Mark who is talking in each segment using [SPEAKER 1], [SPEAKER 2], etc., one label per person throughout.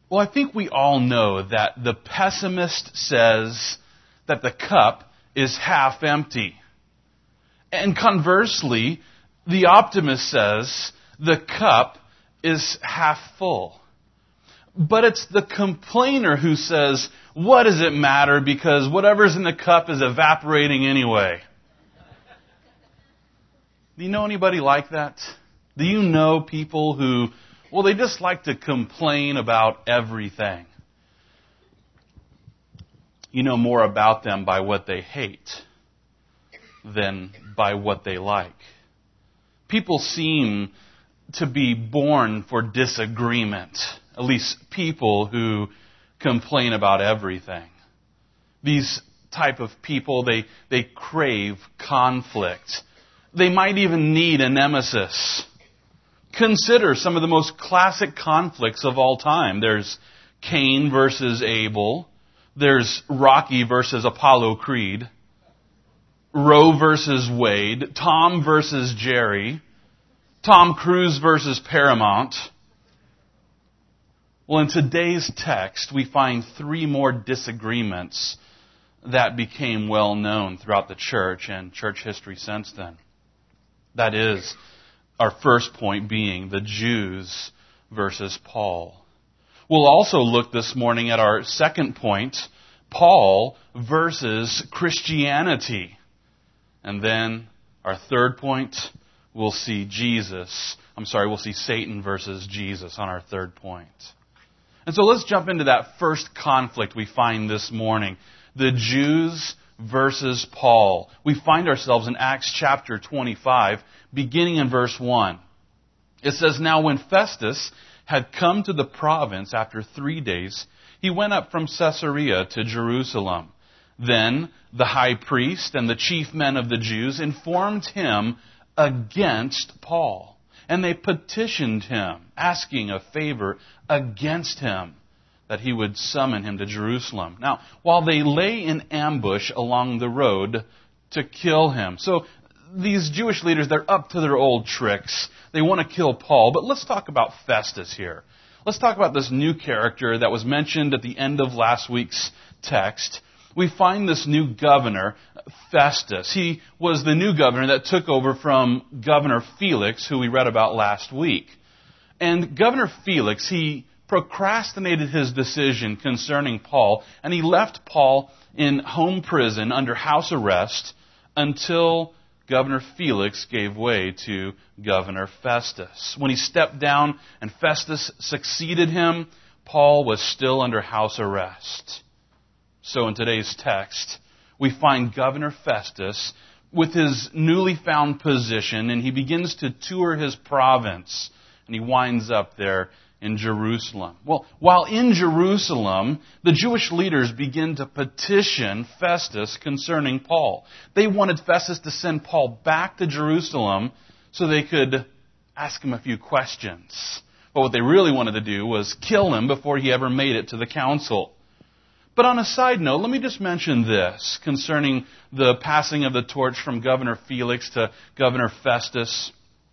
[SPEAKER 1] Well, I think we all know that the pessimist says that the cup is half empty. And conversely, the optimist says the cup is half full. But it's the complainer who says, what does it matter because whatever's in the cup is evaporating anyway. Do you know anybody like that? Do you know people who, well, they just like to complain about everything? You know more about them by what they hate than by what they like. People seem to be born for disagreement. At least people who complain about everything. These type of people, they crave conflict. They might even need a nemesis. Consider some of the most classic conflicts of all time. There's Cain versus Abel. There's Rocky versus Apollo Creed. Roe versus Wade. Tom versus Jerry. Tom Cruise versus Paramount. Well, in today's text, we find three more disagreements that became well known throughout the church and church history since then. That is, our first point being the Jews versus Paul. We'll also look this morning at our second point, Paul versus Christianity. And then our third point, we'll see Satan versus Jesus on our third point. And so let's jump into that first conflict we find this morning. The Jews versus Paul. We find ourselves in Acts chapter 25, beginning in verse 1. It says, Now when Festus had come to the province after 3 days, he went up from Caesarea to Jerusalem. Then the high priest and the chief men of the Jews informed him against Paul. And they petitioned him, asking a favor against him, that he would summon him to Jerusalem. Now, while they lay in ambush along the road to kill him. So these Jewish leaders, they're up to their old tricks. They want to kill Paul. But let's talk about Festus here. Let's talk about this new character that was mentioned at the end of last week's text. We find this new governor, Festus. He was the new governor that took over from Governor Felix, who we read about last week. And Governor Felix, he procrastinated his decision concerning Paul, and he left Paul in home prison under house arrest until Governor Felix gave way to Governor Festus. When he stepped down and Festus succeeded him, Paul was still under house arrest. So in today's text, we find Governor Festus with his newly found position, and he begins to tour his province, and he winds up there in Jerusalem. Well, while in Jerusalem, the Jewish leaders begin to petition Festus concerning Paul. They wanted Festus to send Paul back to Jerusalem so they could ask him a few questions. But what they really wanted to do was kill him before he ever made it to the council. But on a side note, let me just mention this concerning the passing of the torch from Governor Felix to Governor Festus.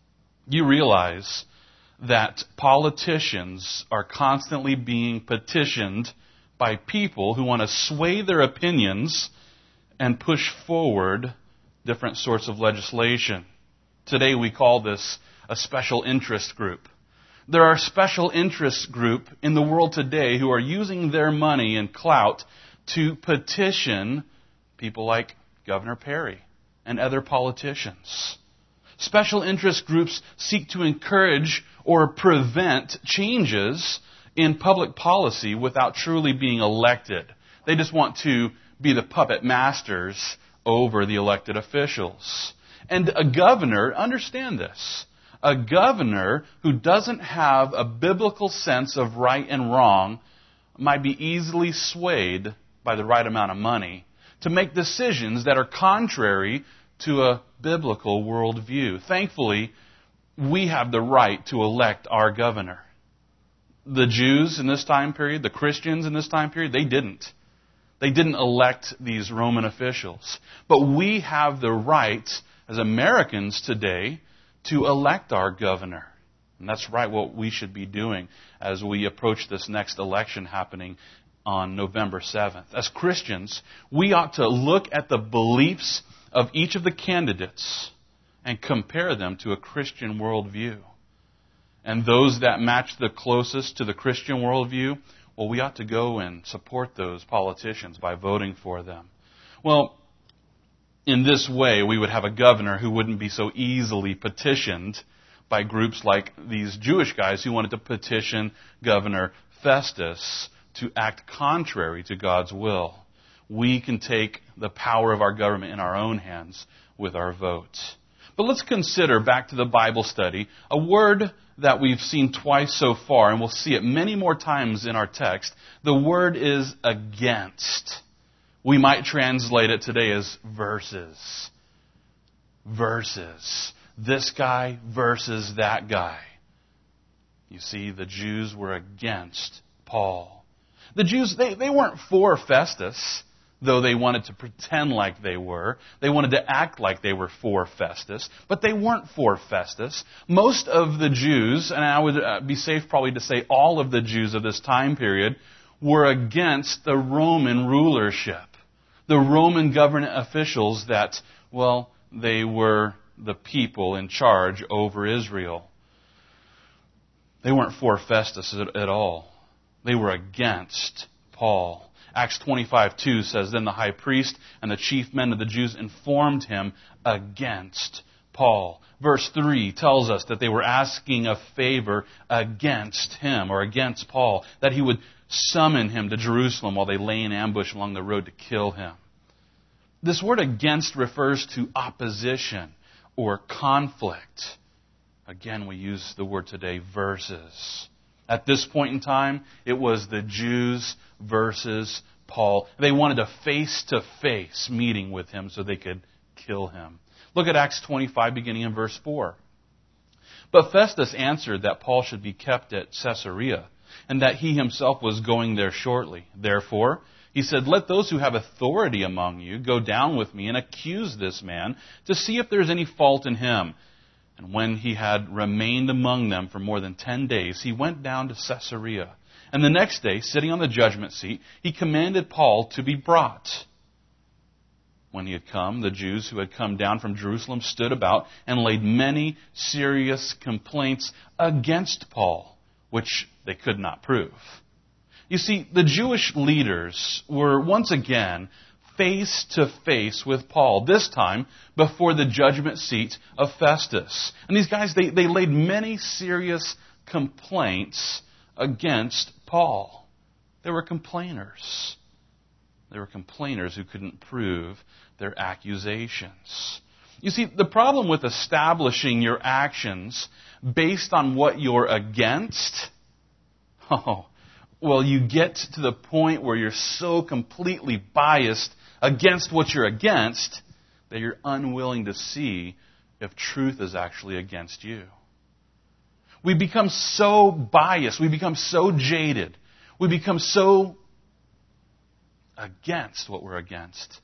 [SPEAKER 1] You realize that politicians are constantly being petitioned by people who want to sway their opinions and push forward different sorts of legislation. Today we call this a special interest group. There are special interest group in the world today who are using their money and clout to petition people like Governor Perry and other politicians. Special interest groups seek to encourage or prevent changes in public policy without truly being elected. They just want to be the puppet masters over the elected officials. And a governor, understand this, a governor who doesn't have a biblical sense of right and wrong might be easily swayed by the right amount of money to make decisions that are contrary to a biblical worldview. Thankfully, we have the right to elect our governor. The Jews in this time period, the Christians in this time period, they didn't. They didn't elect these Roman officials. But we have the right, as Americans today, to elect our governor. And that's right what we should be doing as we approach this next election happening on November 7th. As Christians, we ought to look at the beliefs of each of the candidates and compare them to a Christian worldview. And those that match the closest to the Christian worldview, well, we ought to go and support those politicians by voting for them. Well, in this way, we would have a governor who wouldn't be so easily petitioned by groups like these Jewish guys who wanted to petition Governor Festus to act contrary to God's will. We can take the power of our government in our own hands with our votes. But let's consider, back to the Bible study, a word that we've seen twice so far, and we'll see it many more times in our text. The word is against. We might translate it today as versus. Versus. This guy versus that guy. You see, the Jews were against Paul. The Jews, they weren't for Festus, though they wanted to pretend like they were. They wanted to act like they were for Festus, but they weren't for Festus. Most of the Jews, and I would be safe probably to say all of the Jews of this time period, were against the Roman rulership. The Roman government officials that, well, they were the people in charge over Israel. They weren't for Festus at all. They were against Paul. Acts 25:2 says, Then the high priest and the chief men of the Jews informed him against Paul. Verse 3 tells us that they were asking a favor against him, or against Paul, that he would summon him to Jerusalem while they lay in ambush along the road to kill him. This word against refers to opposition or conflict. Again, we use the word today, versus. At this point in time, it was the Jews versus Paul. They wanted a face-to-face meeting with him so they could kill him. Look at Acts 25, beginning in verse 4. But Festus answered that Paul should be kept at Caesarea, and that he himself was going there shortly. Therefore, he said, Let those who have authority among you go down with me and accuse this man to see if there is any fault in him. And when he had remained among them for more than 10 days, he went down to Caesarea. And the next day, sitting on the judgment seat, he commanded Paul to be brought. When he had come, the Jews who had come down from Jerusalem stood about and laid many serious complaints against Paul, which they could not prove. You see, the Jewish leaders were once again face to face with Paul, this time before the judgment seat of Festus. And these guys, they laid many serious complaints against Paul. They were complainers. They were complainers who couldn't prove their accusations. You see, the problem with establishing your actions based on what you're against, well, you get to the point where you're so completely biased against what you're against that you're unwilling to see if truth is actually against you. We become so biased. We become so jaded. We become so against what we're against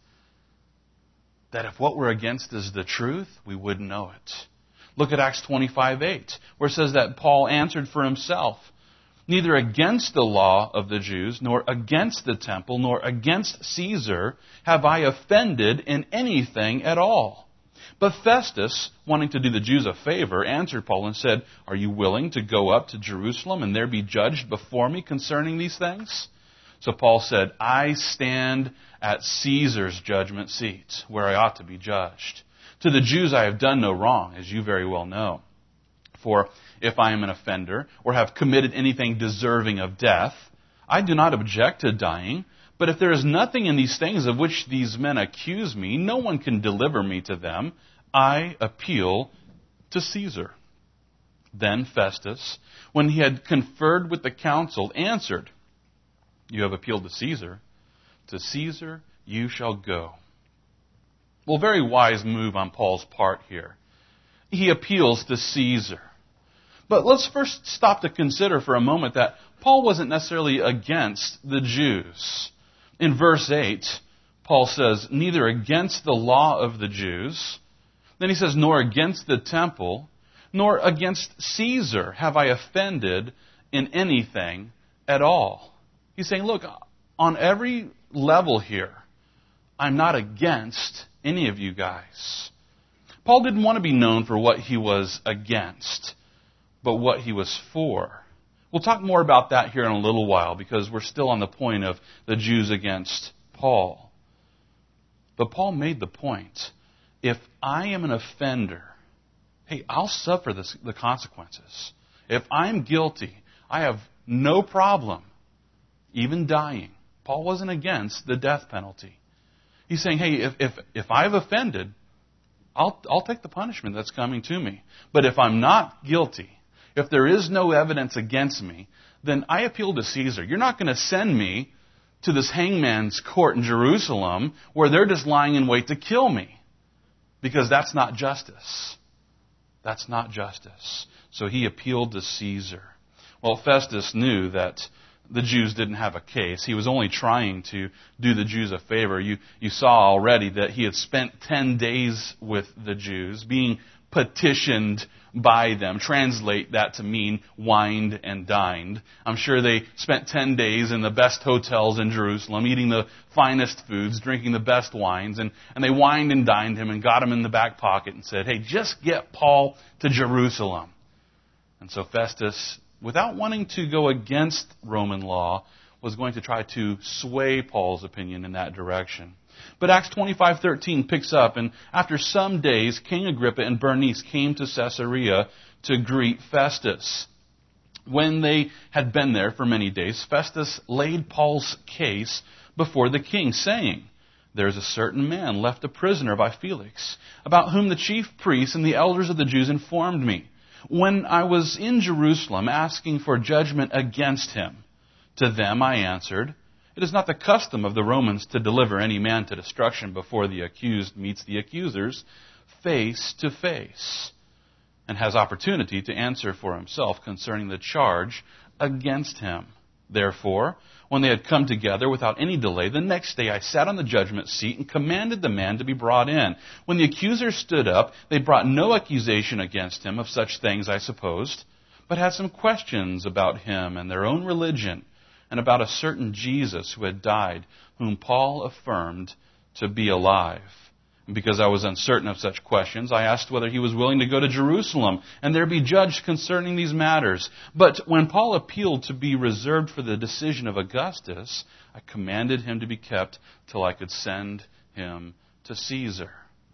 [SPEAKER 1] that if what we're against is the truth, we wouldn't know it. Look at Acts 25:8, where it says that Paul answered for himself, Neither against the law of the Jews, nor against the temple, nor against Caesar have I offended in anything at all. But Festus, wanting to do the Jews a favor, answered Paul and said, Are you willing to go up to Jerusalem and there be judged before me concerning these things? So Paul said, I stand at Caesar's judgment seat, where I ought to be judged. To the Jews I have done no wrong, as you very well know. For if I am an offender, or have committed anything deserving of death, I do not object to dying. But if there is nothing in these things of which these men accuse me, no one can deliver me to them. I appeal to Caesar. Then Festus, when he had conferred with the council, answered, You have appealed to Caesar. To Caesar you shall go. Well, very wise move on Paul's part here. He appeals to Caesar. But let's first stop to consider for a moment that Paul wasn't necessarily against the Jews. In verse 8, Paul says, Neither against the law of the Jews. Then he says, Nor against the temple. nor against Caesar have I offended in anything at all. He's saying, look, on every level here, I'm not against any of you guys. Paul didn't want to be known for what he was against, but what he was for. We'll talk more about that here in a little while because we're still on the point of the Jews against Paul. But Paul made the point. If I am an offender, hey, I'll suffer the consequences. If I'm guilty, I have no problem even dying. Paul wasn't against the death penalty. He's saying, hey, if I've offended, I'll take the punishment that's coming to me. But if I'm not guilty, if there is no evidence against me, then I appeal to Caesar. You're not going to send me to this hangman's court in Jerusalem where they're just lying in wait to kill me. Because that's not justice. That's not justice. So he appealed to Caesar. Well, Festus knew that the Jews didn't have a case. He was only trying to do the Jews a favor. You saw already that he had spent 10 days with the Jews, being petitioned by them. Translate that to mean wined and dined. I'm sure they spent 10 days in the best hotels in Jerusalem, eating the finest foods, drinking the best wines, and they wined and dined him and got him in the back pocket and said, hey, just get Paul to Jerusalem. And so Festus, without wanting to go against Roman law, was going to try to sway Paul's opinion in that direction. But Acts 25:13 picks up, and after some days, King Agrippa and Bernice came to Caesarea to greet Festus. When they had been there for many days, Festus laid Paul's case before the king, saying, there is a certain man left a prisoner by Felix, about whom the chief priests and the elders of the Jews informed me, when I was in Jerusalem asking for judgment against him. To them I answered, it is not the custom of the Romans to deliver any man to destruction before the accused meets the accusers face to face, and has opportunity to answer for himself concerning the charge against him. Therefore, when they had come together without any delay, the next day I sat on the judgment seat and commanded the man to be brought in. When the accusers stood up, they brought no accusation against him of such things, I supposed, but had some questions about him and their own religion, and about a certain Jesus who had died, whom Paul affirmed to be alive. And because I was uncertain of such questions, I asked whether he was willing to go to Jerusalem and there be judged concerning these matters. But when Paul appealed to be reserved for the decision of Augustus, I commanded him to be kept till I could send him to Caesar.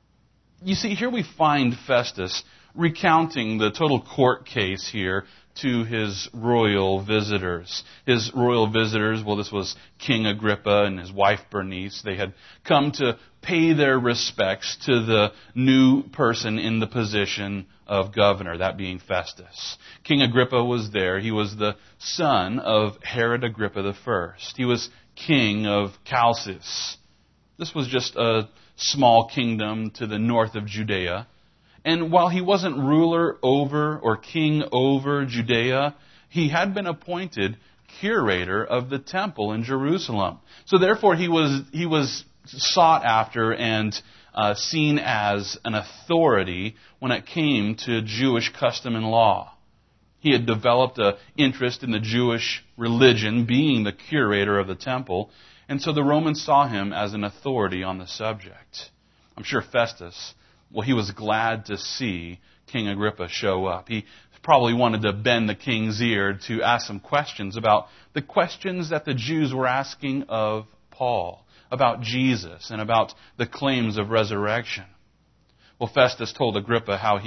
[SPEAKER 1] You see, here we find Festus recounting the total court case here to his royal visitors. His royal visitors, well, this was King Agrippa and his wife Bernice. They had come to pay their respects to the new person in the position of governor, that being Festus. King Agrippa was there. He was the son of Herod Agrippa I. He was king of Chalcis. This was just a small kingdom to the north of Judea. And while he wasn't ruler over or king over Judea, he had been appointed curator of the temple in Jerusalem. So therefore he was sought after and seen as an authority when it came to Jewish custom and law. He had developed an interest in the Jewish religion, being the curator of the temple, and so the Romans saw him as an authority on the subject. I'm sure Festus, well, he was glad to see King Agrippa show up. He probably wanted to bend the king's ear to ask some questions about the questions that the Jews were asking of Paul, about Jesus, and about the claims of resurrection. Well, Festus told Agrippa how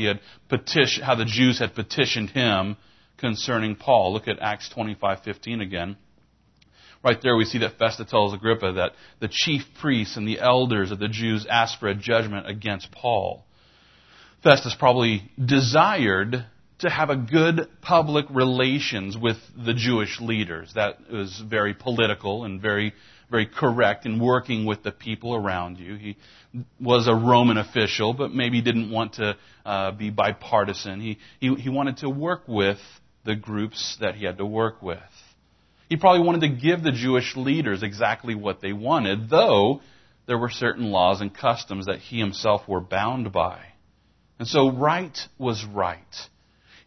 [SPEAKER 1] how the Jews had petitioned him concerning Paul. Look at Acts 25:15 again. Right there we see that Festus tells Agrippa that the chief priests and the elders of the Jews asked for a judgment against Paul. Festus probably desired to have a good public relations with the Jewish leaders. That was very political and very, very correct in working with the people around you. He was a Roman official, but maybe didn't want to be bipartisan. He wanted to work with the groups that he had to work with. He probably wanted to give the Jewish leaders exactly what they wanted, though there were certain laws and customs that he himself were bound by. And so right was right.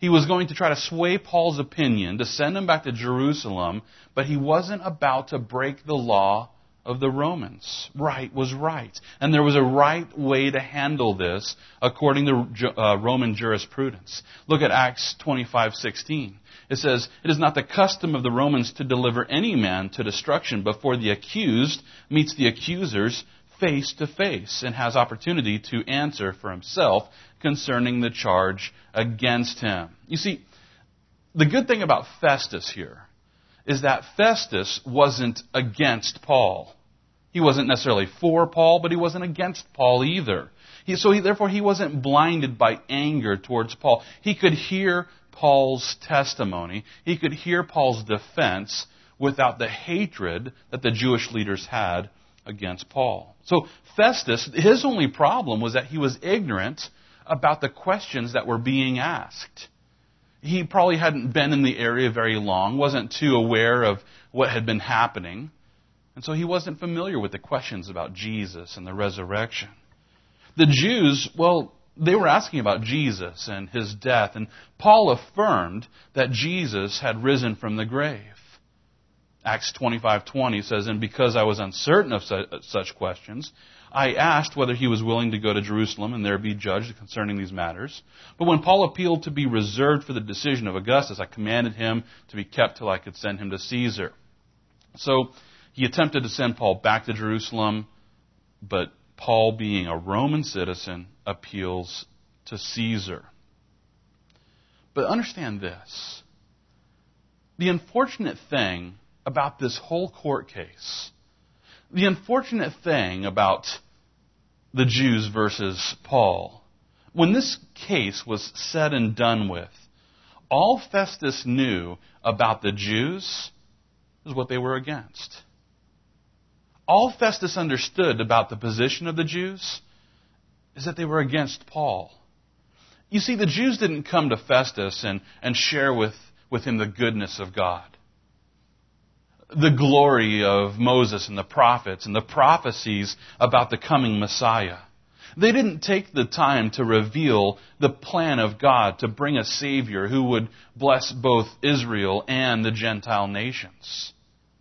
[SPEAKER 1] He was going to try to sway Paul's opinion, to send him back to Jerusalem, but he wasn't about to break the law of the Romans. Right was right. And there was a right way to handle this according to Roman jurisprudence. Look at Acts 25:16. It says, "It is not the custom of the Romans to deliver any man to destruction before the accused meets the accusers face to face and has opportunity to answer for himself concerning the charge against him." You see, the good thing about Festus here is that Festus wasn't against Paul. He wasn't necessarily for Paul, but he wasn't against Paul either. Therefore, he wasn't blinded by anger towards Paul. He could hear Paul's testimony. He could hear Paul's defense without the hatred that the Jewish leaders had against Paul. So Festus, his only problem was that he was ignorant about the questions that were being asked. He probably hadn't been in the area very long, wasn't too aware of what had been happening, and so he wasn't familiar with the questions about Jesus and the resurrection. The Jews, well, they were asking about Jesus and his death, and Paul affirmed that Jesus had risen from the grave. Acts 25:20 says, "And because I was uncertain of such questions, I asked whether he was willing to go to Jerusalem and there be judged concerning these matters. But when Paul appealed to be reserved for the decision of Augustus, I commanded him to be kept till I could send him to Caesar." So he attempted to send Paul back to Jerusalem, but Paul, being a Roman citizen, appeals to Caesar. But understand this. The unfortunate thing about this whole court case, the unfortunate thing about the Jews versus Paul, when this case was said and done with, all Festus knew about the Jews is what they were against. All Festus understood about the position of the Jews is that they were against Paul. You see, the Jews didn't come to Festus and share with him the goodness of God, the glory of Moses and the prophets and the prophecies about the coming Messiah. They didn't take the time to reveal the plan of God to bring a Savior who would bless both Israel and the Gentile nations.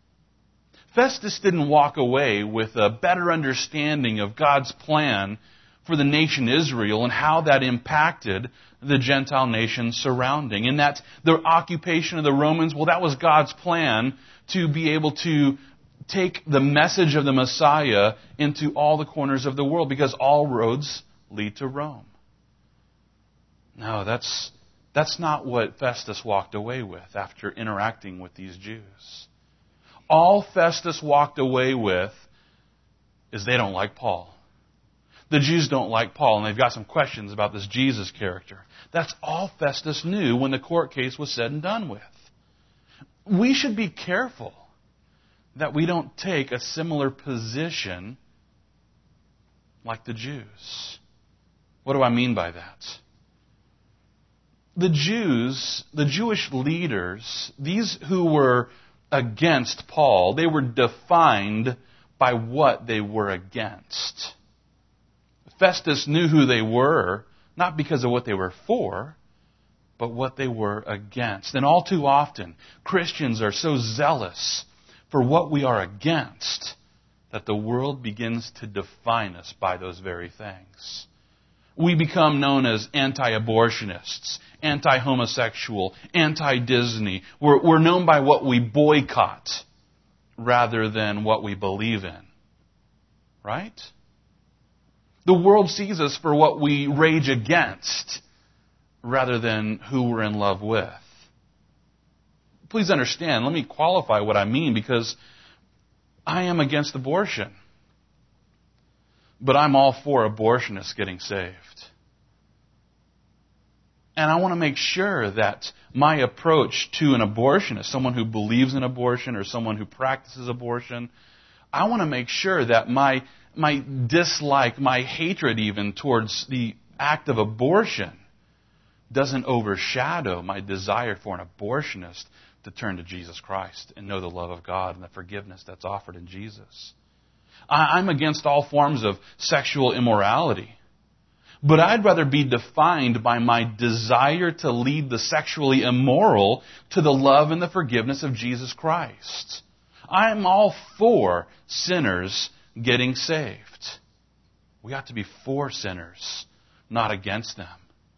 [SPEAKER 1] Festus didn't walk away with a better understanding of God's plan for the nation Israel and how that impacted the Gentile nations surrounding. And that the occupation of the Romans, well, that was God's plan to be able to take the message of the Messiah into all the corners of the world, because all roads lead to Rome. No, that's not what Festus walked away with after interacting with these Jews. All Festus walked away with is they don't like Paul. The Jews don't like Paul, and they've got some questions about this Jesus character. That's all Festus knew when the court case was said and done with. We should be careful that we don't take a similar position like the Jews. What do I mean by that? The Jews, the Jewish leaders, these who were against Paul, they were defined by what they were against. Festus knew who they were, not because of what they were for, but what they were against. And all too often, Christians are so zealous for what we are against that the world begins to define us by those very things. We become known as anti-abortionists, anti-homosexual, anti-Disney. We're known by what we boycott rather than what we believe in. Right? The world sees us for what we rage against rather than who we're in love with. Please understand, let me qualify what I mean, because I am against abortion. But I'm all for abortionists getting saved. And I want to make sure that my approach to an abortionist, someone who believes in abortion or someone who practices abortion, I want to make sure that my dislike, my hatred even towards the act of abortion doesn't overshadow my desire for an abortionist to turn to Jesus Christ and know the love of God and the forgiveness that's offered in Jesus. I'm against all forms of sexual immorality. But I'd rather be defined by my desire to lead the sexually immoral to the love and the forgiveness of Jesus Christ. I'm all for sinners getting saved. We ought to be for sinners, not against them.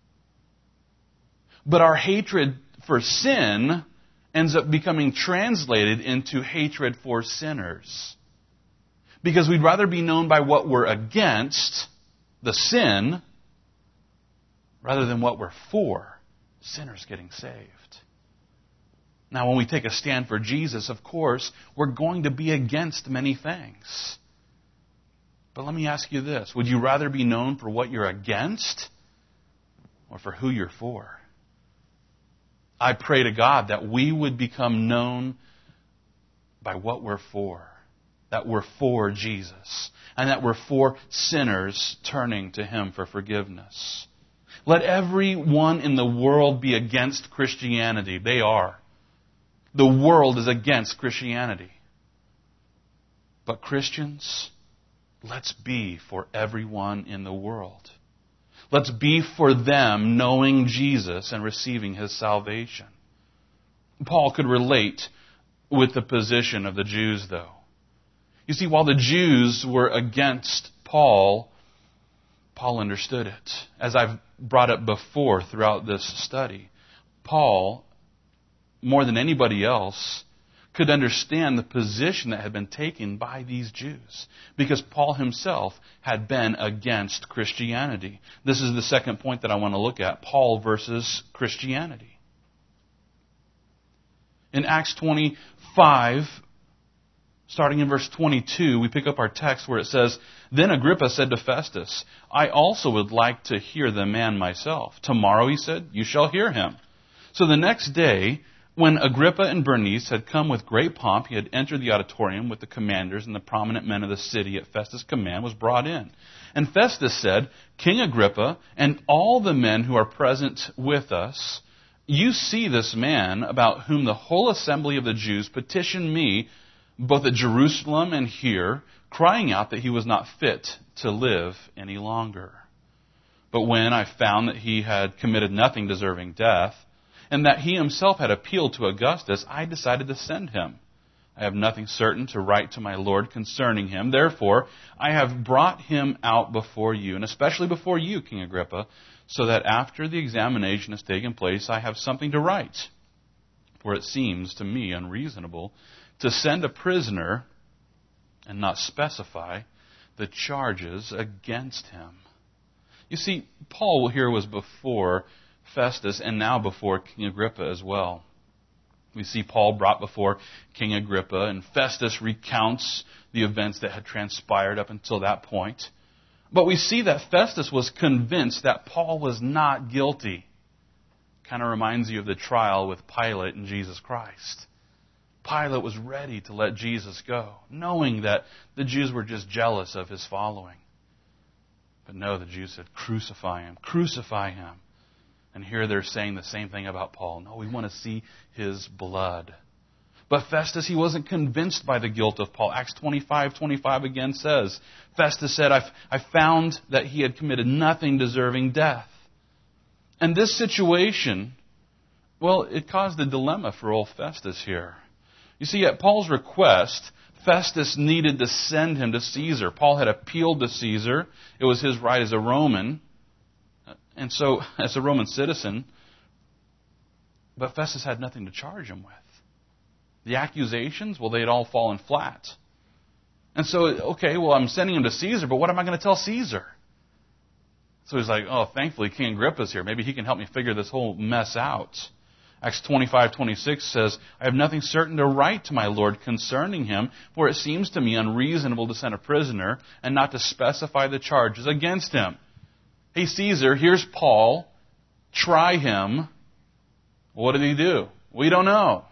[SPEAKER 1] But our hatred for sin ends up becoming translated into hatred for sinners. Because we'd rather be known by what we're against, the sin, rather than what we're for, sinners getting saved. Now, when we take a stand for Jesus, of course, we're going to be against many things. But let me ask you this. Would you rather be known for what you're against or for who you're for? I pray to God that we would become known by what we're for. That we're for Jesus. And that we're for sinners turning to Him for forgiveness. Let everyone in the world be against Christianity. They are. The world is against Christianity. But Christians, let's be for everyone in the world. Let's be for them knowing Jesus and receiving His salvation. Paul could relate with the position of the Jews, though. You see, while the Jews were against Paul understood it. As I've brought up before throughout this study, Paul, more than anybody else, could understand the position that had been taken by these Jews. Because Paul himself had been against Christianity. This is the second point that I want to look at. Paul versus Christianity. In Acts 25, starting in verse 22, we pick up our text where it says, "Then Agrippa said to Festus, 'I also would like to hear the man myself.' 'Tomorrow,' he said, 'you shall hear him.' So the next day, when Agrippa and Bernice had come with great pomp, he had entered the auditorium with the commanders and the prominent men of the city at Festus' command was brought in. And Festus said, 'King Agrippa, and all the men who are present with us, you see this man about whom the whole assembly of the Jews petitioned me, both at Jerusalem and here, crying out that he was not fit to live any longer. But when I found that he had committed nothing deserving death, and that he himself had appealed to Augustus, I decided to send him. I have nothing certain to write to my Lord concerning him. Therefore, I have brought him out before you, and especially before you, King Agrippa, so that after the examination has taken place, I have something to write. For it seems to me unreasonable to send a prisoner and not specify the charges against him.'" You see, Paul here was before Festus and now before King Agrippa as well. We see Paul brought before King Agrippa, and Festus recounts the events that had transpired up until that point. But we see that Festus was convinced that Paul was not guilty. Kind of reminds you of the trial with Pilate and Jesus Christ. Pilate was ready to let Jesus go, knowing that the Jews were just jealous of his following. But no, the Jews said, "Crucify him, crucify him." And here they're saying the same thing about Paul. No, we want to see his blood. But Festus, he wasn't convinced by the guilt of Paul. Acts 25:25 again says, Festus said, I found that he had committed nothing deserving death. And this situation, well, it caused a dilemma for old Festus here. You see, at Paul's request, Festus needed to send him to Caesar. Paul had appealed to Caesar. It was his right as a Roman. And so, as a Roman citizen, but Festus had nothing to charge him with. The accusations, well, they had all fallen flat. And so, okay, well, I'm sending him to Caesar, but what am I going to tell Caesar? So he's like, oh, thankfully King Agrippa's here. Maybe he can help me figure this whole mess out. Acts 25:26 says, I have nothing certain to write to my Lord concerning him, for it seems to me unreasonable to send a prisoner and not to specify the charges against him. Hey, Caesar, here's Paul. Try him. What did he do? We don't know.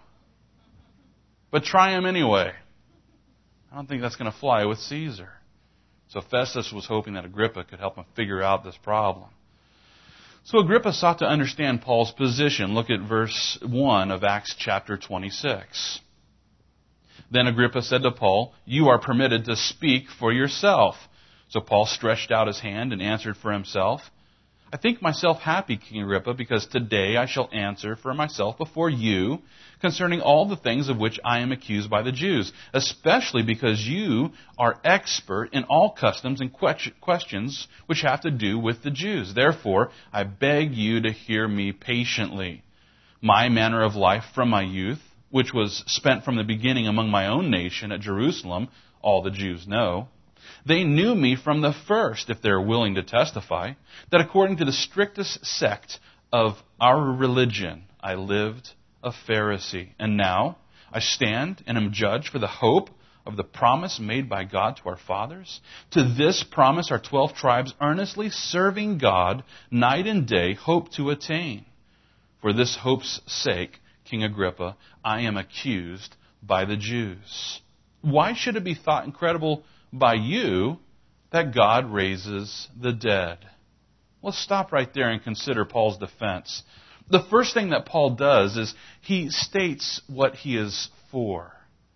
[SPEAKER 1] But try him anyway. I don't think that's going to fly with Caesar. So Festus was hoping that Agrippa could help him figure out this problem. So Agrippa sought to understand Paul's position. Look at verse 1 of Acts chapter 26. Then Agrippa said to Paul, you are permitted to speak for yourself. So Paul stretched out his hand and answered for himself. I think myself happy, King Agrippa, because today I shall answer for myself before you concerning all the things of which I am accused by the Jews, especially because you are expert in all customs and questions which have to do with the Jews. Therefore, I beg you to hear me patiently. My manner of life from my youth, which was spent from the beginning among my own nation at Jerusalem, all the Jews know. They knew me from the first, if they're willing to testify, that according to the strictest sect of our religion, I lived a Pharisee. And now I stand and am judged for the hope of the promise made by God to our fathers. To this promise our 12 tribes, earnestly serving God night and day, hope to attain. For this hope's sake, King Agrippa, I am accused by the Jews. Why should it be thought incredible by you that God raises the dead? Let's stop right there and consider Paul's defense. The first thing that Paul does is he states what he is for.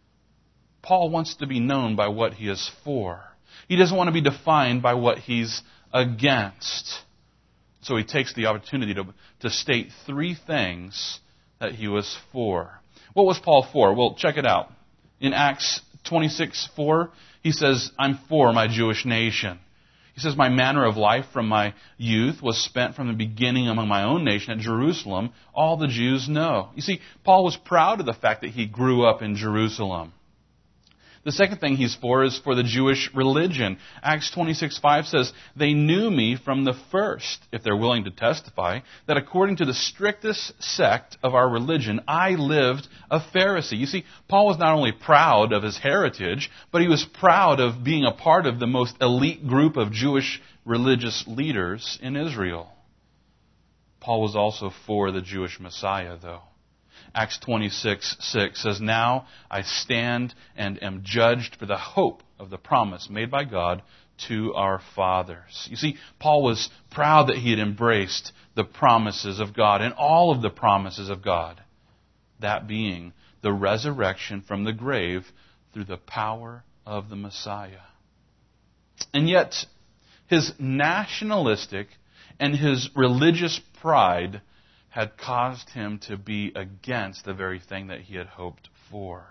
[SPEAKER 1] Paul wants to be known by what he is for. He doesn't want to be defined by what he's against. So he takes the opportunity to state three things that he was for. What was Paul for? Well, check it out. In Acts 26:4, he says, I'm for my Jewish nation. He says, my manner of life from my youth was spent from the beginning among my own nation at Jerusalem. All the Jews know. You see, Paul was proud of the fact that he grew up in Jerusalem. The second thing he's for is for the Jewish religion. Acts 26:5 says, they knew me from the first, if they're willing to testify, that according to the strictest sect of our religion, I lived a Pharisee. You see, Paul was not only proud of his heritage, but he was proud of being a part of the most elite group of Jewish religious leaders in Israel. Paul was also for the Jewish Messiah, though. Acts 26:6 says, now I stand and am judged for the hope of the promise made by God to our fathers. You see, Paul was proud that he had embraced the promises of God and all of the promises of God. That being the resurrection from the grave through the power of the Messiah. And yet, his nationalistic and his religious pride had caused him to be against the very thing that he had hoped for.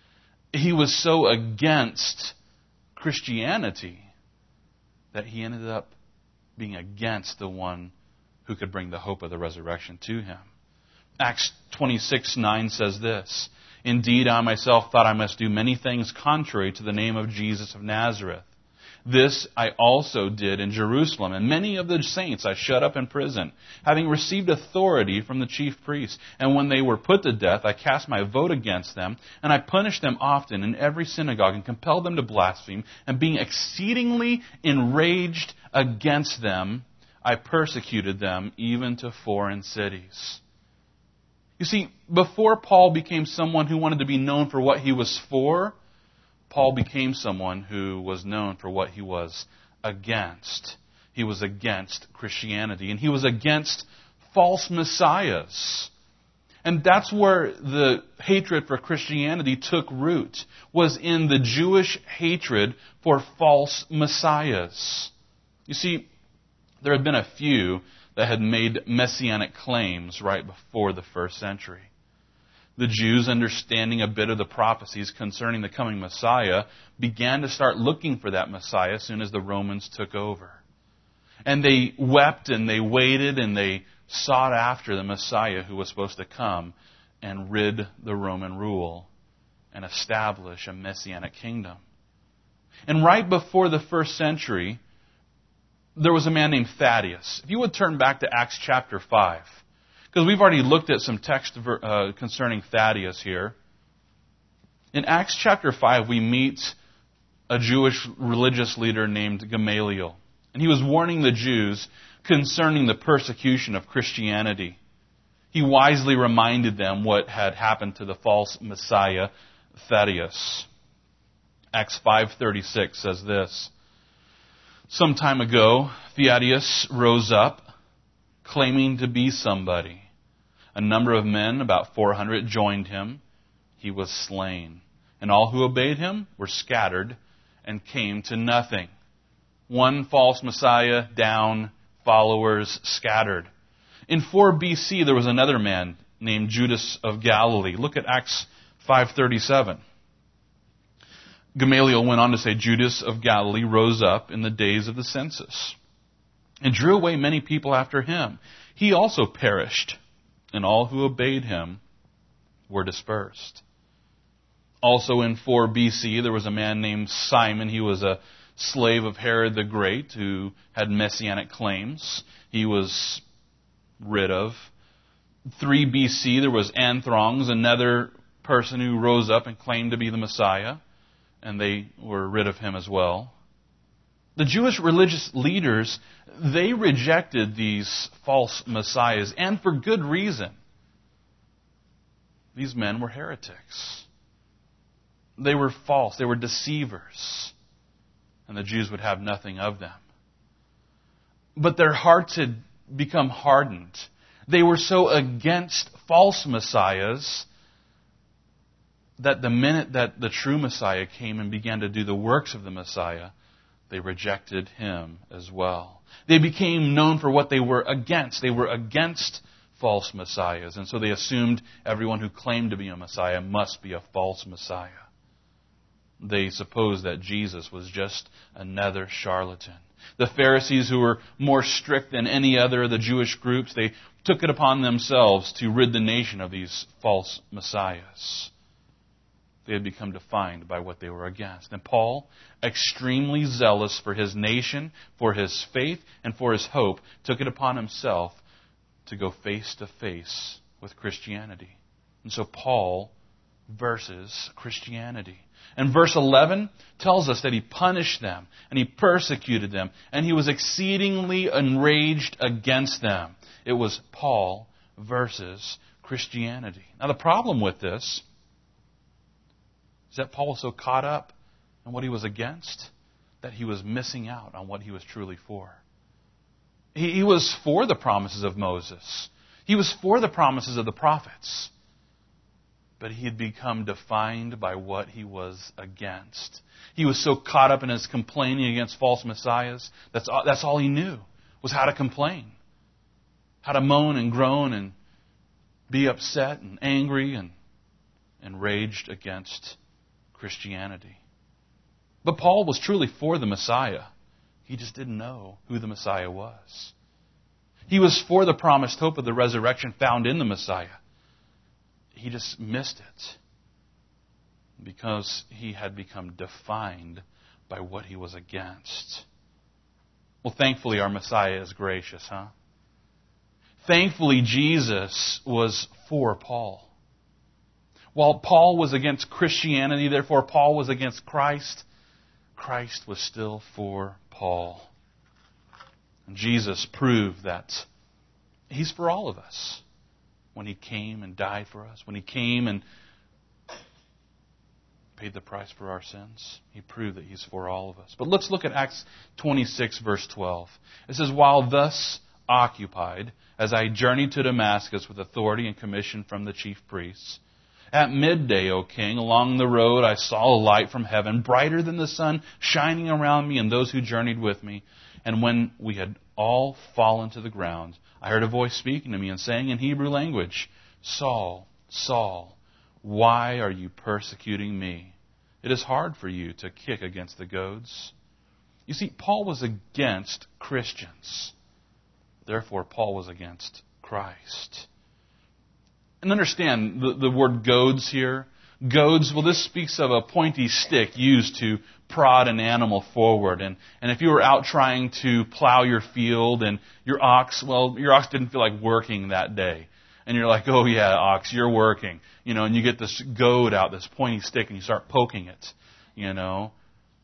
[SPEAKER 1] He was so against Christianity that he ended up being against the one who could bring the hope of the resurrection to him. Acts 26:9 says this, indeed, I myself thought I must do many things contrary to the name of Jesus of Nazareth. This I also did in Jerusalem, and many of the saints I shut up in prison, having received authority from the chief priests. And when they were put to death, I cast my vote against them, and I punished them often in every synagogue, and compelled them to blaspheme. And being exceedingly enraged against them, I persecuted them even to foreign cities. You see, before Paul became someone who wanted to be known for what he was for, Paul became someone who was known for what he was against. He was against Christianity, and he was against false messiahs. And that's where the hatred for Christianity took root, was in the Jewish hatred for false messiahs. You see, there had been a few that had made messianic claims right before the first century. The Jews, understanding a bit of the prophecies concerning the coming Messiah, began to start looking for that Messiah as soon as the Romans took over. And they wept and they waited and they sought after the Messiah who was supposed to come and rid the Roman rule and establish a messianic kingdom. And right before the first century, there was a man named Thaddeus. If you would turn back to Acts chapter 5. Because we've already looked at some text concerning Thaddeus here. In Acts chapter 5, we meet a Jewish religious leader named Gamaliel. And he was warning the Jews concerning the persecution of Christianity. He wisely reminded them what had happened to the false Messiah, Thaddeus. Acts 5:36 says this, some time ago, Thaddeus rose up, claiming to be somebody. A number of men, about 400, joined him. He was slain. And all who obeyed him were scattered and came to nothing. One false Messiah down, followers scattered. In 4 BC, there was another man named Judas of Galilee. Look at Acts 5:37. Gamaliel went on to say, Judas of Galilee rose up in the days of the census and drew away many people after him. He also perished, and all who obeyed him were dispersed. Also in 4 BC, there was a man named Simon. He was a slave of Herod the Great who had messianic claims. He was rid of. 3 BC, there was Anthrongs, another person who rose up and claimed to be the Messiah, and they were rid of him as well. The Jewish religious leaders, they rejected these false messiahs, and for good reason. These men were heretics. They were false. They were deceivers. And the Jews would have nothing of them. But their hearts had become hardened. They were so against false messiahs that the minute that the true Messiah came and began to do the works of the Messiah, they rejected him as well. They became known for what they were against. They were against false messiahs. And so they assumed everyone who claimed to be a Messiah must be a false Messiah. They supposed that Jesus was just another charlatan. The Pharisees, who were more strict than any other of the Jewish groups, they took it upon themselves to rid the nation of these false messiahs. They had become defined by what they were against. And Paul, extremely zealous for his nation, for his faith, and for his hope, took it upon himself to go face to face with Christianity. And so Paul versus Christianity. And verse 11 tells us that he punished them, and he persecuted them, and he was exceedingly enraged against them. It was Paul versus Christianity. Now the problem with this is that Paul was so caught up in what he was against that he was missing out on what he was truly for. He was for the promises of Moses. He was for the promises of the prophets. But he had become defined by what he was against. He was so caught up in his complaining against false messiahs. That's all he knew, was how to complain. How to moan and groan and be upset and angry and enraged against Christianity. But Paul was truly for the Messiah. He just didn't know who the Messiah was. He was for the promised hope of the resurrection found in the Messiah. He just missed it because he had become defined by what he was against. Well, thankfully our Messiah is gracious, huh? Thankfully Jesus was for Paul. While Paul was against Christianity, therefore Paul was against Christ, Christ was still for Paul. And Jesus proved that he's for all of us. When he came and died for us, when he came and paid the price for our sins, he proved that he's for all of us. But let's look at Acts 26, verse 12. It says, while thus occupied, as I journeyed to Damascus with authority and commission from the chief priests, at midday, O king, along the road I saw a light from heaven, brighter than the sun, shining around me and those who journeyed with me. And when we had all fallen to the ground, I heard a voice speaking to me and saying in Hebrew language, Saul, Saul, why are you persecuting me? It is hard for you to kick against the goads. You see, Paul was against Christians. Therefore, Paul was against Christ. And understand the word goads here. Goads, well, this speaks of a pointy stick used to prod an animal forward. And if you were out trying to plow your field and your ox didn't feel like working that day. And you're like, oh yeah, ox, you're working. And you get this goad out, this pointy stick, and you start poking it, And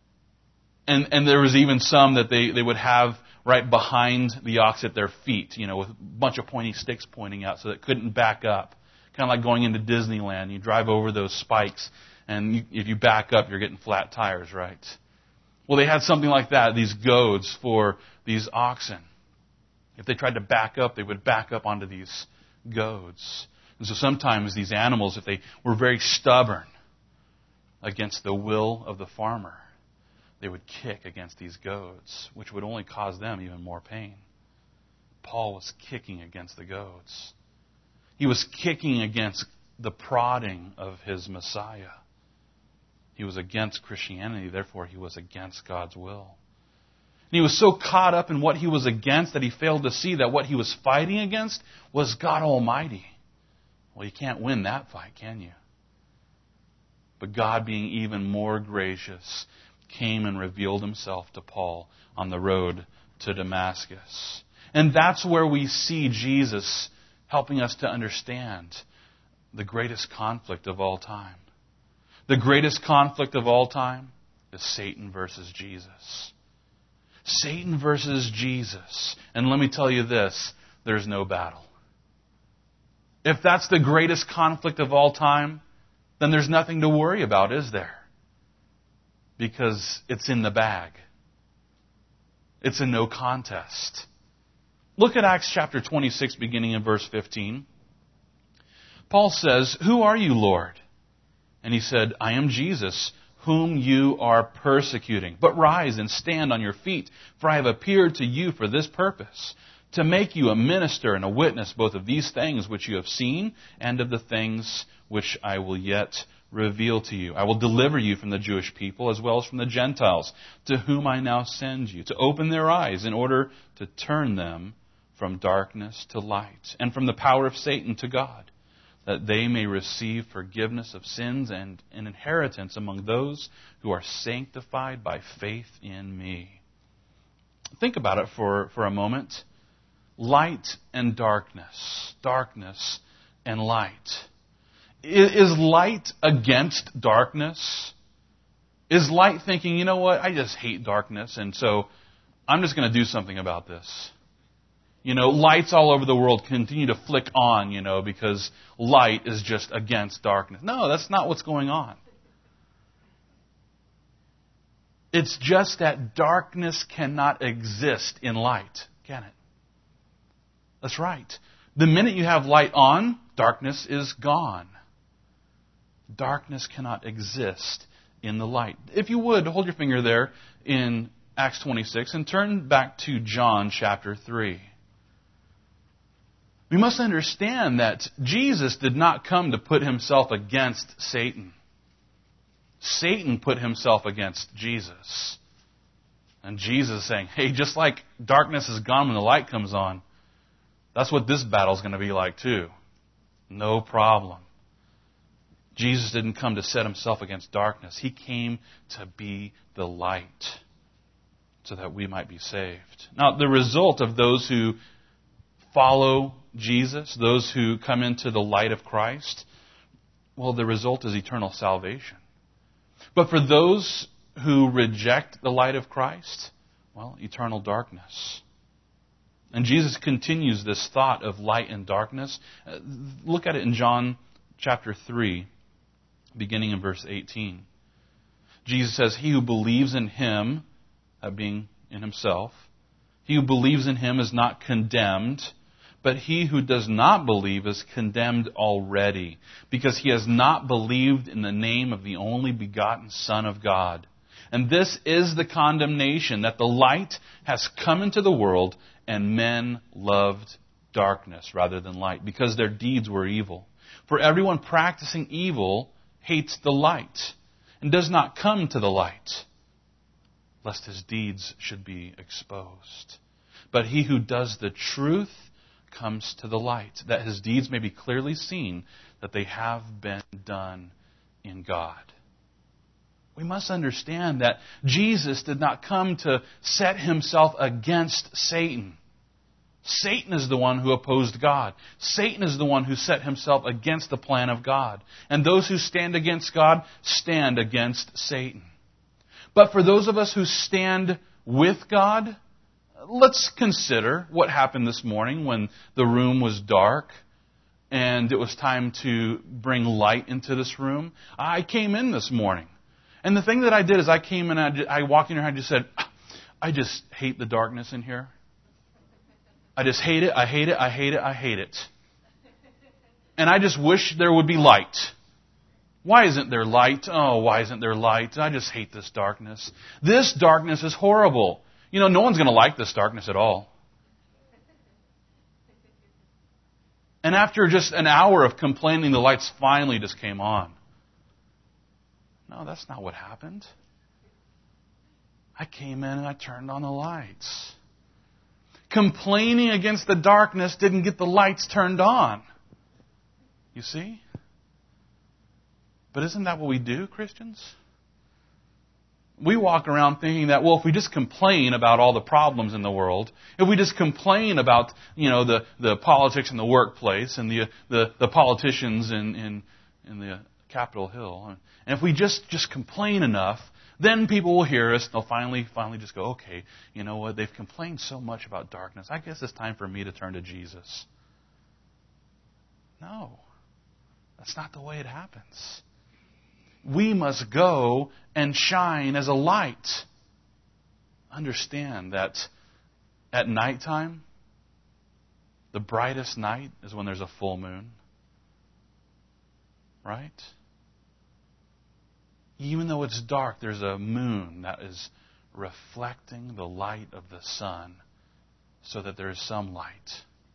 [SPEAKER 1] there was even some that they would have right behind the ox at their feet, with a bunch of pointy sticks pointing out so that it couldn't back up. Kind of like going into Disneyland. You drive over those spikes, and if you back up, you're getting flat tires, right? Well, they had something like that, these goads for these oxen. If they tried to back up, they would back up onto these goads. And so sometimes these animals, if they were very stubborn against the will of the farmer, they would kick against these goads, which would only cause them even more pain. Paul was kicking against the goads. He was kicking against the prodding of his Messiah. He was against Christianity, therefore he was against God's will. And he was so caught up in what he was against that he failed to see that what he was fighting against was God Almighty. Well, you can't win that fight, can you? But God, being even more gracious, came and revealed himself to Paul on the road to Damascus. And that's where we see Jesus helping us to understand the greatest conflict of all time. The greatest conflict of all time is Satan versus Jesus. Satan versus Jesus. And let me tell you this, there's no battle. If that's the greatest conflict of all time, then there's nothing to worry about, is there? Because it's in the bag. It's a no contest. Look at Acts chapter 26, beginning in verse 15. Paul says, "Who are you, Lord?" And he said, "I am Jesus, whom you are persecuting. But rise and stand on your feet, for I have appeared to you for this purpose, to make you a minister and a witness both of these things which you have seen and of the things which I will yet reveal to you. I will deliver you from the Jewish people as well as from the Gentiles, to whom I now send you, to open their eyes in order to turn them from darkness to light, and from the power of Satan to God, that they may receive forgiveness of sins and an inheritance among those who are sanctified by faith in me." Think about it for a moment. Light and darkness. Darkness and light. Is light against darkness? Is light thinking, you know what, I just hate darkness, and so I'm just going to do something about this? You know, lights all over the world continue to flick on, because light is just against darkness. No, that's not what's going on. It's just that darkness cannot exist in light, can it? That's right. The minute you have light on, darkness is gone. Darkness cannot exist in the light. If you would, hold your finger there in Acts 26 and turn back to John chapter 3. We must understand that Jesus did not come to put himself against Satan. Satan put himself against Jesus. And Jesus is saying, hey, just like darkness is gone when the light comes on, that's what this battle is going to be like too. No problem. Jesus didn't come to set himself against darkness. He came to be the light so that we might be saved. Now, the result of those who follow Jesus, those who come into the light of Christ, well, the result is eternal salvation. But for those who reject the light of Christ, well, eternal darkness. And Jesus continues this thought of light and darkness. Look at it in John chapter 3, beginning in verse 18. Jesus says, "He who believes in him," that being in himself, "he who believes in him is not condemned, but he who does not believe is condemned already, because he has not believed in the name of the only begotten Son of God. And this is the condemnation, that the light has come into the world, and men loved darkness rather than light, because their deeds were evil. For everyone practicing evil hates the light, and does not come to the light, lest his deeds should be exposed. But he who does the truth comes to the light, that his deeds may be clearly seen, that they have been done in God." We must understand that Jesus did not come to set himself against Satan. Satan is the one who opposed God. Satan is the one who set himself against the plan of God. And those who stand against God stand against Satan. But for those of us who stand with God, let's consider what happened this morning when the room was dark and it was time to bring light into this room. I came in this morning. And the thing that I did is I came in and I walked in here and I just said, I just hate the darkness in here. I just hate it, I hate it, I hate it, I hate it. And I just wish there would be light. Why isn't there light? Oh, why isn't there light? I just hate this darkness. This darkness is horrible. No one's going to like this darkness at all. And after just an hour of complaining, the lights finally just came on. No, that's not what happened. I came in and I turned on the lights. Complaining against the darkness didn't get the lights turned on. You see? But isn't that what we do, Christians? We walk around thinking that, well, if we just complain about all the problems in the world, if we just complain about, the politics in the workplace and the politicians in the Capitol Hill, and if we just complain enough, then people will hear us. They'll finally just go, okay, you know what? They've complained so much about darkness. I guess it's time for me to turn to Jesus. No, that's not the way it happens. We must go and shine as a light. Understand that at nighttime, the brightest night is when there's a full moon. Right? Even though it's dark, there's a moon that is reflecting the light of the sun so that there is some light.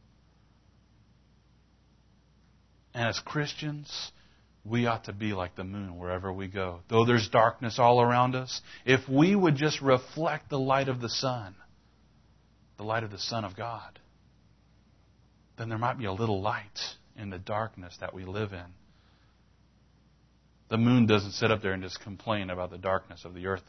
[SPEAKER 1] And as Christians, we ought to be like the moon wherever we go. Though there's darkness all around us, if we would just reflect the light of the sun of God, then there might be a little light in the darkness that we live in. The moon doesn't sit up there and just complain about the darkness of the earth.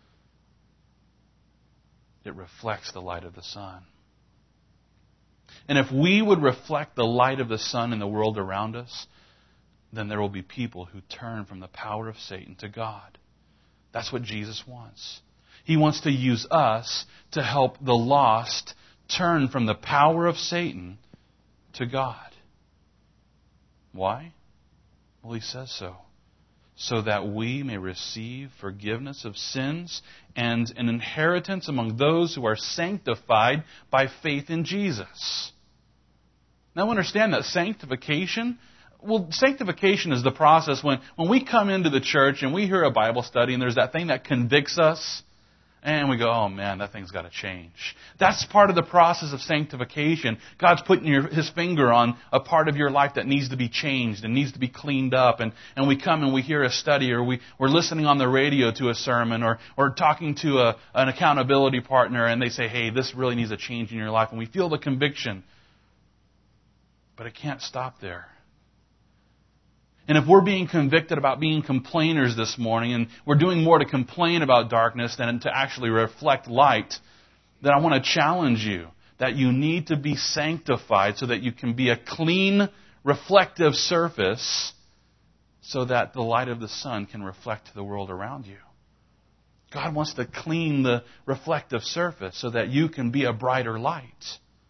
[SPEAKER 1] It reflects the light of the sun. And if we would reflect the light of the sun in the world around us, then there will be people who turn from the power of Satan to God. That's what Jesus wants. He wants to use us to help the lost turn from the power of Satan to God. Why? Well, He says so that we may receive forgiveness of sins and an inheritance among those who are sanctified by faith in Jesus. Now understand that sanctification is the process when we come into the church and we hear a Bible study and there's that thing that convicts us and we go, oh man, that thing's got to change. That's part of the process of sanctification. God's putting His finger on a part of your life that needs to be changed and needs to be cleaned up. And we come and we hear a study, or we're listening on the radio to a sermon, or talking to an accountability partner, and they say, hey, this really needs a change in your life. And we feel the conviction. But it can't stop there. And if we're being convicted about being complainers this morning, and we're doing more to complain about darkness than to actually reflect light, then I want to challenge you that you need to be sanctified so that you can be a clean, reflective surface so that the light of the sun can reflect to the world around you. God wants to clean the reflective surface so that you can be a brighter light.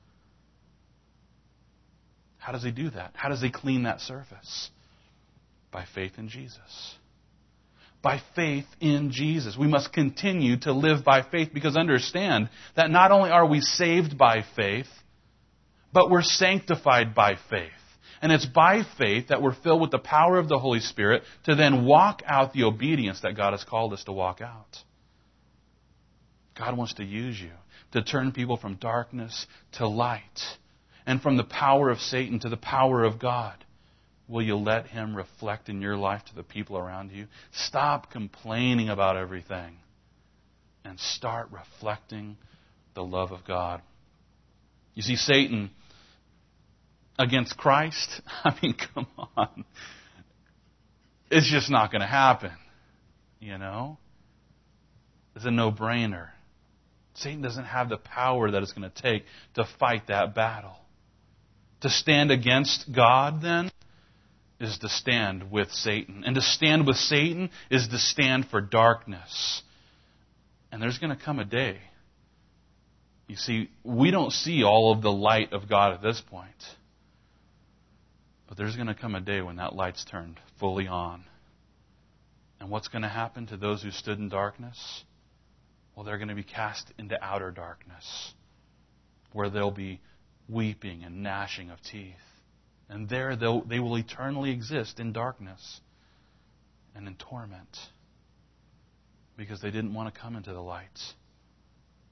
[SPEAKER 1] How does He do that? How does He clean that surface? By faith in Jesus. By faith in Jesus. We must continue to live by faith, because understand that not only are we saved by faith, but we're sanctified by faith. And it's by faith that we're filled with the power of the Holy Spirit to then walk out the obedience that God has called us to walk out. God wants to use you to turn people from darkness to light, and from the power of Satan to the power of God. Will you let Him reflect in your life to the people around you? Stop complaining about everything and start reflecting the love of God. You see, Satan against Christ, I mean, come on. It's just not going to happen. You know? It's a no-brainer. Satan doesn't have the power that it's going to take to fight that battle. To stand against God, then, is to stand with Satan. And to stand with Satan is to stand for darkness. And there's going to come a day. You see, we don't see all of the light of God at this point. But there's going to come a day when that light's turned fully on. And what's going to happen to those who stood in darkness? Well, they're going to be cast into outer darkness, where they'll be weeping and gnashing of teeth. And there they will eternally exist in darkness and in torment, because they didn't want to come into the light.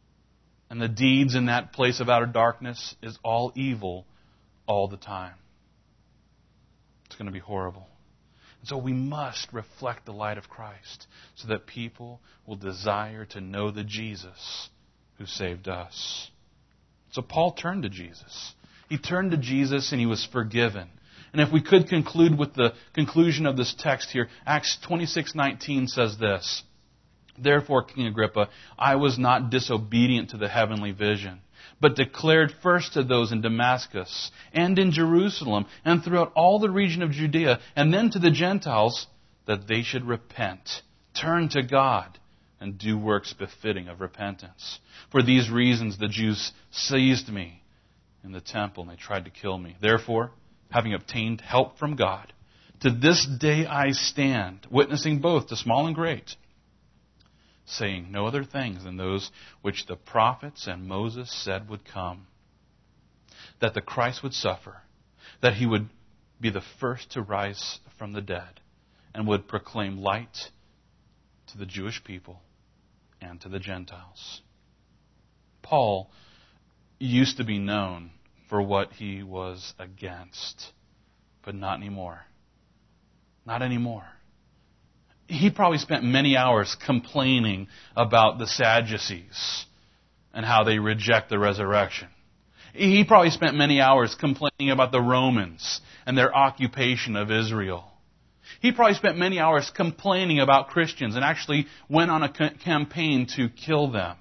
[SPEAKER 1] And the deeds in that place of outer darkness is all evil all the time. going to be horrible. And so we must reflect the light of Christ so that people will desire to know the Jesus who saved us. So Paul turned to Jesus. He turned to Jesus and he was forgiven. And if we could conclude with the conclusion of this text here, Acts 26:19 says this, "Therefore, King Agrippa, I was not disobedient to the heavenly vision, but declared first to those in Damascus and in Jerusalem and throughout all the region of Judea, and then to the Gentiles, that they should repent, turn to God, and do works befitting of repentance. For these reasons the Jews seized me in the temple, and they tried to kill me. Therefore, having obtained help from God, to this day I stand, witnessing both to small and great, saying no other things than those which the prophets and Moses said would come, that the Christ would suffer, that he would be the first to rise from the dead, and would proclaim light to the Jewish people and to the Gentiles." Paul used to be known for what he was against, but not anymore. Not anymore. He probably spent many hours complaining about the Sadducees and how they reject the resurrection. He probably spent many hours complaining about the Romans and their occupation of Israel. He probably spent many hours complaining about Christians and actually went on a campaign to kill them.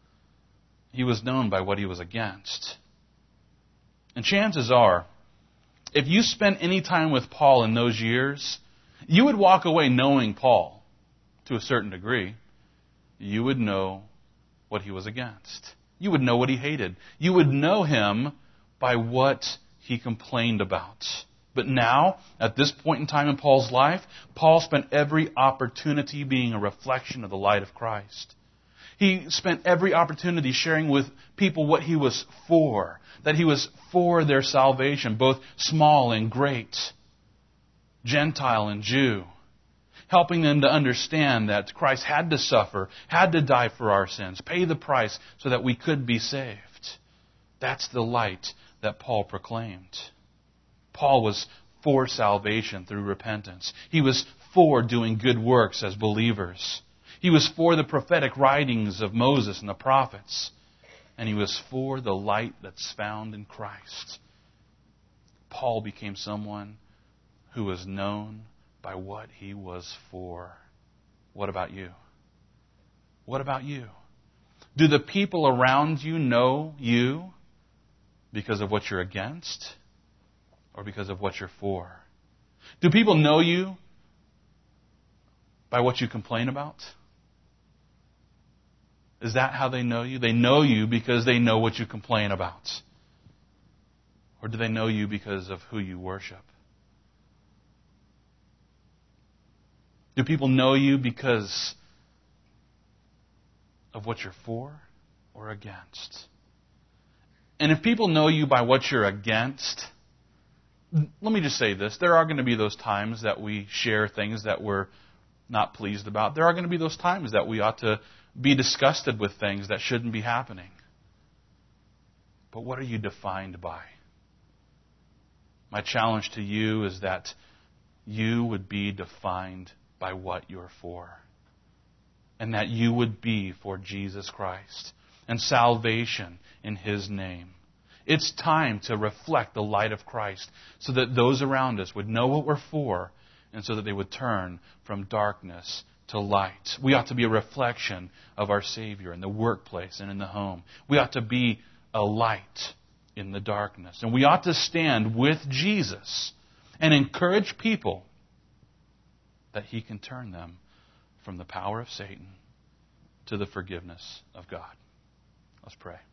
[SPEAKER 1] He was known by what he was against. And chances are, if you spent any time with Paul in those years, you would walk away knowing Paul to a certain degree. You would know what he was against. You would know what he hated. You would know him by what he complained about. But now, at this point in time in Paul's life, Paul spent every opportunity being a reflection of the light of Christ. He spent every opportunity sharing with people what he was for, that he was for their salvation, both small and great, Gentile and Jew, helping them to understand that Christ had to suffer, had to die for our sins, pay the price so that we could be saved. That's the light that Paul proclaimed. Paul was for salvation through repentance. He was for doing good works as believers. He was for the prophetic writings of Moses and the prophets. And he was for the light that's found in Christ. Paul became someone who was known by what he was for. What about you? What about you? Do the people around you know you because of what you're against or because of what you're for? Do people know you by what you complain about? Is that how they know you? They know you because they know what you complain about. Or do they know you because of who you worship? Do people know you because of what you're for or against? And if people know you by what you're against, let me just say this. There are going to be those times that we share things that we're not pleased about. There are going to be those times that we ought to be disgusted with things that shouldn't be happening. But what are you defined by? My challenge to you is that you would be defined by what you're for. And that you would be for Jesus Christ and salvation in His name. It's time to reflect the light of Christ so that those around us would know what we're for and so that they would turn from darkness to light. We ought to be a reflection of our Savior in the workplace and in the home. We ought to be a light in the darkness. And we ought to stand with Jesus and encourage people that He can turn them from the power of Satan to the forgiveness of God. Let's pray.